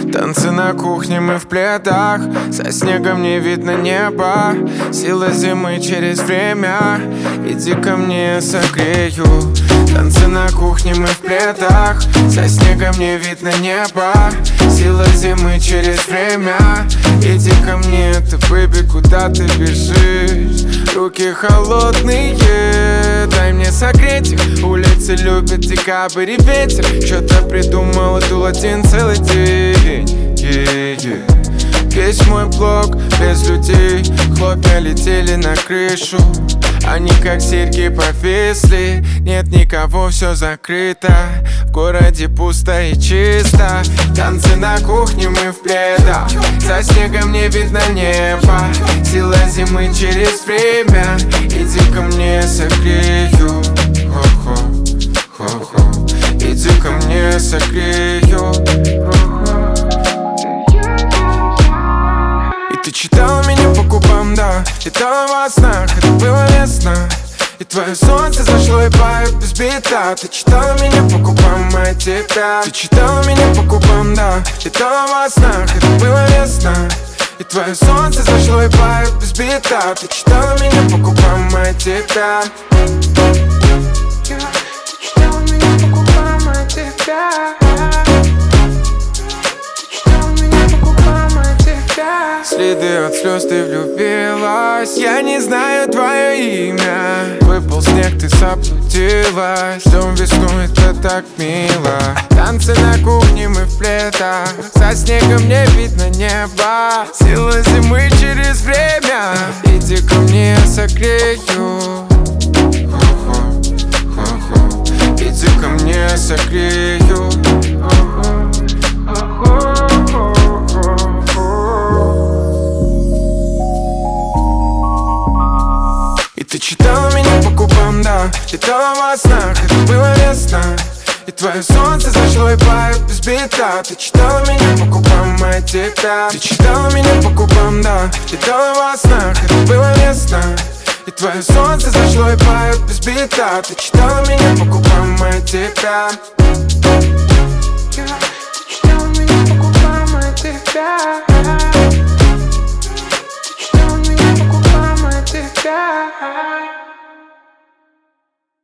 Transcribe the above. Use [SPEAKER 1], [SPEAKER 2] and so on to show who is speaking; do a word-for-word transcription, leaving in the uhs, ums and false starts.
[SPEAKER 1] Танцы на кухне, мы в пледах. За снегом не видно неба. Сила зимы через время. Иди ко мне, согрею. Танцы на кухне, мы в пледах. За снегом не видно неба. Сила зимы через время. Иди ко мне, ты, бэби, куда ты бежишь? Руки холодные, дай мне согреть их. Улицы любят декабрь и ветер. Что-то придумал, дул один целый день. yeah, yeah. Весь мой блок без людей. Хлопья летели на крышу. Они как серьги повисли. Нет никого, все закрыто. В городе пусто и чисто. Танцы на кухне, мы в пледах. За снегом не видно неба. Сила зимы через время. Иди ко мне, согрею. Хо-хо, хо-хо. Иди ко мне, согрею. Ты читала меня по губам, да. Читала во снах, это было весна. И твое солнце зашло и поет без бита. Ты читала меня по губам, а тебя. Ты читала меня по губам, да. Читала во снах, это было весна. И твое солнце зашло и поет без бита. Ты читала меня по губам, а тебя. Ты читала меня по губам, а тебя. Следы от слез, ты влюбилась. Я не знаю твое имя. Выпал снег, ты заблудилась. Ждем весну, это так мило. Танцы на кухне, мы в пледах. За снегом не видно неба. Сила зимы через время. Иди ко мне, согрею. Хо-хо, хо-хо. Иди ко мне, согрею. Ты читала меня по губам, да. Читала во снах, это было весна. И твое солнце зашло и поет без бита. Ты читала меня по губам, а тебя. Ты читала меня по губам, да. Читала во снах, это было весна. И твое солнце зашло и поет без бита. Ты читала меня по губам, а тебя.